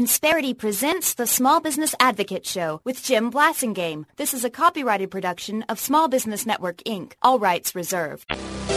Insperity presents the Small Business Advocate Show with Jim Blasingame. This is a copyrighted production of Small Business Network, Inc., all rights reserved.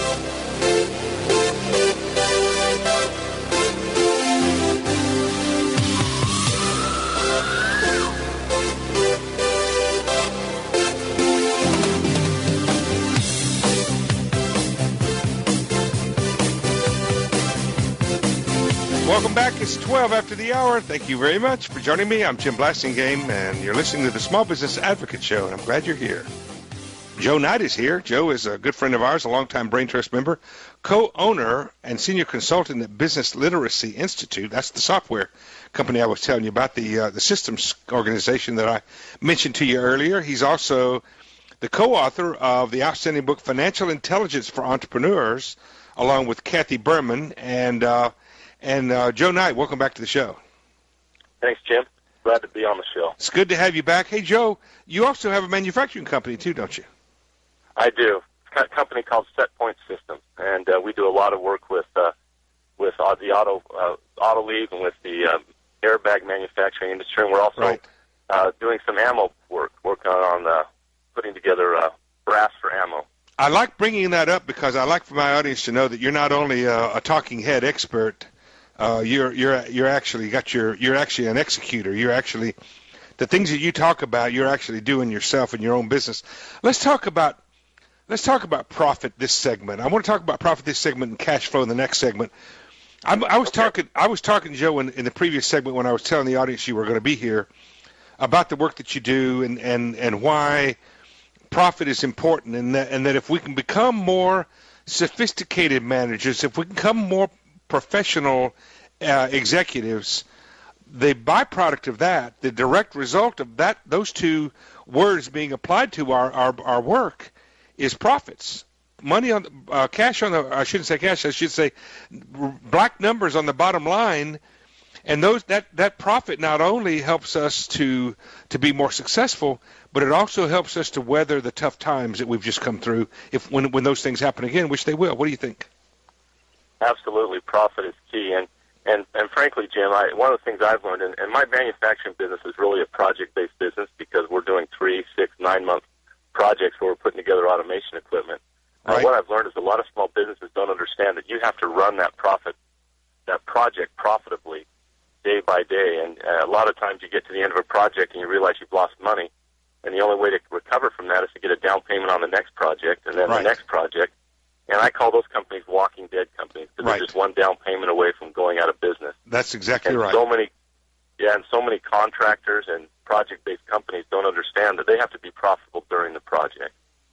Welcome back. It's 12 after the hour. Thank you very much for joining me. I'm Jim Blasingame, and you're listening to the Small Business Advocate Show, and I'm glad you're here. Joe Knight is here. Joe is a good friend of ours, a longtime Brain Trust member, co-owner and senior consultant at Business Literacy Institute. That's the software company I was telling you about, the systems organization that I mentioned to you earlier. He's also the co-author of the outstanding book Financial Intelligence for Entrepreneurs, along with Kathy Berman. And Joe Knight, welcome back to the show. Thanks, Jim. Glad to be on the show. It's good to have you back. Hey, Joe, you also have a manufacturing company, too, don't you? I do. It's a company called SetPoint Systems, and we do a lot of work with the auto league and with the airbag manufacturing industry, and we're also doing some ammo work, working on putting together brass for ammo. I like bringing that up because I like for my audience to know that you're not only a talking head expert. You're actually an executor. You're actually the things that you talk about. You're actually doing yourself in your own business. Let's talk about profit this segment. I want to talk about profit this segment and cash flow in the next segment. I was talking, Joe, in the previous segment when I was telling the audience you were going to be here about the work that you do and why profit is important, and that if we can become more sophisticated managers, if we can become more professional executives, the byproduct of that, the direct result of that, those two words being applied to our work, is profits. Money on cash on the, I shouldn't say cash, I should say black numbers on the bottom line, and that profit not only helps us to be more successful, but it also helps us to weather the tough times that we've just come through when those things happen again, which they will. What do you think? Absolutely, profit is key, and frankly, Jim, one of the things I've learned, and my manufacturing business is really a project-based business because we're doing 3, 6, 9-month projects where we're putting together automation equipment. Right. What I've learned is a lot of small businesses don't understand that you have to run that project profitably day by day, and a lot of times you get to the end of a project and you realize you've lost money, and the only way to recover from that is to get a down payment on the next project, and then the next project. And I call those companies walking dead companies because they're just one down payment away from going out of business. That's exactly right. So many contractors and project-based companies don't understand that they have to be profitable during the project.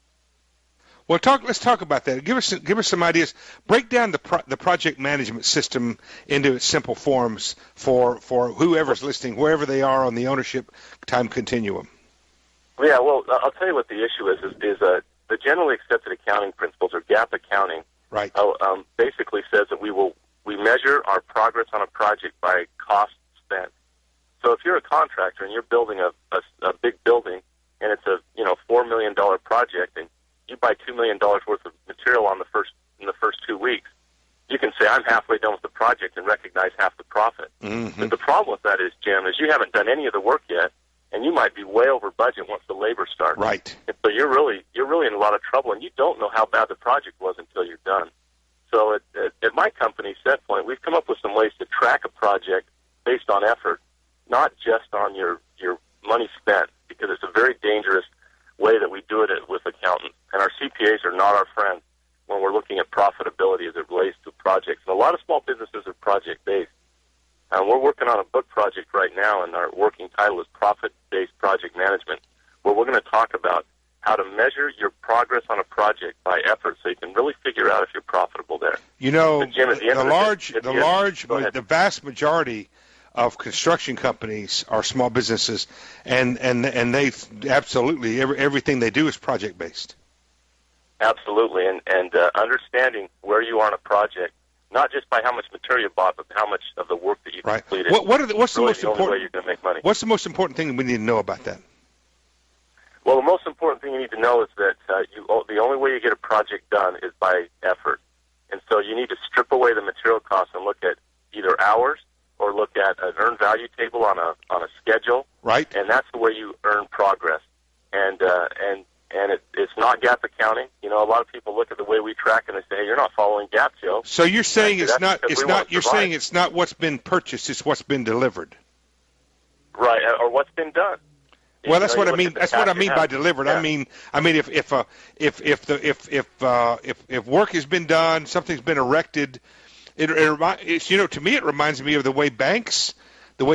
Well, let's talk about that. Give us some ideas. Break down the project management system into its simple forms for whoever's listening, wherever they are on the ownership time continuum. Yeah, well, I'll tell you what the issue is the generally accepted accounting principles, or GAAP accounting, basically says that we measure our progress on a project by cost spent. So if you're a contractor and you're building a big building and it's a $4 million project and you buy $2 million worth of material in the first 2 weeks, you can say I'm halfway done with the project and recognize half the profit. Mm-hmm. But the problem with that is, Jim, is you haven't done any of the work yet, and you might be way over budget once the labor starts. Right. And so you're really in a lot of trouble, and you don't know how bad the project was until you're done. So at my company, SetPoint, we've come up with some ways to track a project based on effort, not just on your money spent, because it's a very dangerous way that we do it with accountants. And our CPAs are not our friends when we're looking at profitability as it relates to projects. And a lot of small businesses are project-based. We're working on a book project right now, and our working title is Profit-Based Project Management, where we're going to talk about how to measure your progress on a project by effort so you can really figure out if you're profitable there. Jim, the vast majority of construction companies are small businesses, and they absolutely, everything they do is project-based. Absolutely, and understanding where you are on a project, not just by how much material you bought, but how much of the work that you completed. What's the most important way you're going to make money? What's the most important thing that we need to know about that? Well, the most important thing you need to know is that the only way you get a project done is by effort. And so you need to strip away the material costs and look at either hours or look at an earned value table on a schedule. Right. And that's the way you earn progress. And it's not GAAP accounting. You know, a lot of people look at the way we track and they say, "Hey, you're not following GAAP, Joe." So you're saying You're saying it's not what's been purchased, it's what's been delivered. Right, or what's been done. Well, that's what I mean. That's what I mean by delivered. Yeah. I mean, if work has been done, something's been erected. It's, you know, to me, it reminds me of the way banks do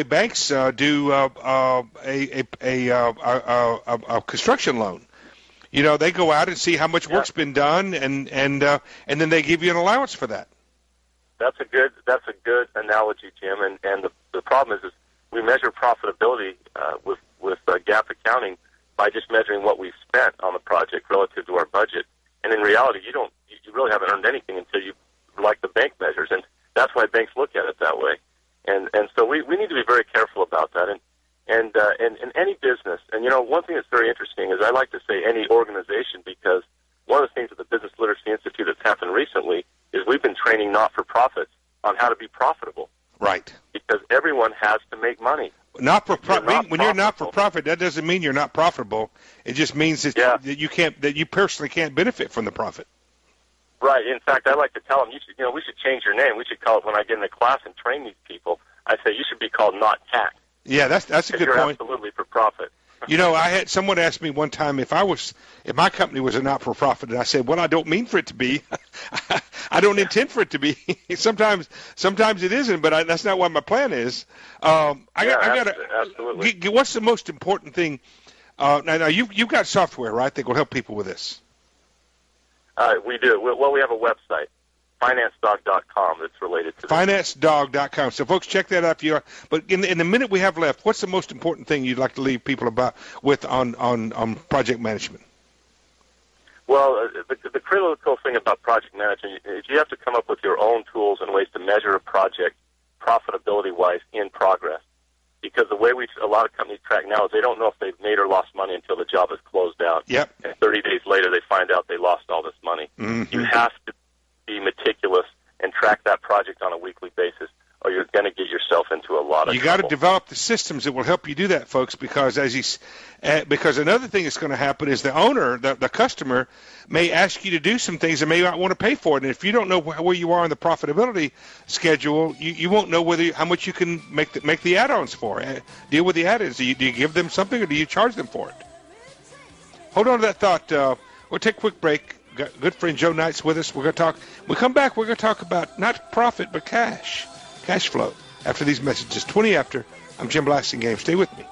a construction loan. You know, they go out and see how much work's been done, and then they give you an allowance for that. That's a good analogy, Jim. And the problem is we measure profitability with GAAP accounting by just measuring what we've spent on the project relative to our budget. And in reality, you really haven't earned anything until you, like the bank measures, and that's why banks look at it that way. And so we need to be very careful about that. And in any business, and you know, one thing that's very interesting is I like to say any organization, because one of the things at the Business Literacy Institute that's happened recently is we've been training not-for-profits on how to be profitable. Right. Because everyone has to make money. When you're not for profit, that doesn't mean you're not profitable. It just means that that you personally can't benefit from the profit. Right. In fact, I like to tell them, we should change your name. We should call it, when I get in the class and train these people, I say you should be called Not Tax. Yeah, that's a good you're point. Absolutely for profit. You know, I had someone ask me one time if my company was a not-for-profit, and I said, well, I don't mean for it to be. I don't intend for it to be. Sometimes it isn't, but that's not what my plan is. Absolutely. What's the most important thing? Now you've got software, right, that will help people with this? We do. Well, we have a website, FinanceDog.com, that's related to this. FinanceDog.com. So, folks, check that out. But in the minute we have left, what's the most important thing you'd like to leave people with on project management? Well, the critical thing about project management is you have to come up with your own tools and ways to measure a project profitability-wise in progress. Because the way a lot of companies track now is they don't know if they've made or lost money until the job is closed out. Yep. And 30 days later, they find out they lost all this money. Mm-hmm. You have to be meticulous and track that project on a weekly basis, or you're going to get yourself into a lot of trouble. You got to develop the systems that will help you do that, folks, because because another thing that's going to happen is the owner, the customer, may ask you to do some things and may not want to pay for it. And if you don't know where you are on the profitability schedule, you won't know how much you can make the add-ons for. Deal with the add-ons. Do you give them something or do you charge them for it? Hold on to that thought. We'll take a quick break. Got good friend Joe Knight's with us. We're going to talk. When we come back, we're going to talk about not profit but cash flow. After these messages, 20 after. I'm Jim Blasingame. Stay with me.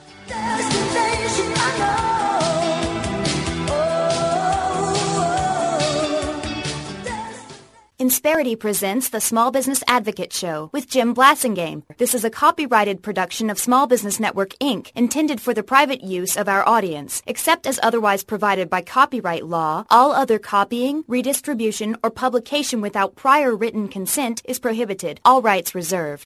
Insperity presents the Small Business Advocate Show with Jim Blasingame. This is a copyrighted production of Small Business Network, Inc., intended for the private use of our audience. Except as otherwise provided by copyright law, all other copying, redistribution, or publication without prior written consent is prohibited. All rights reserved.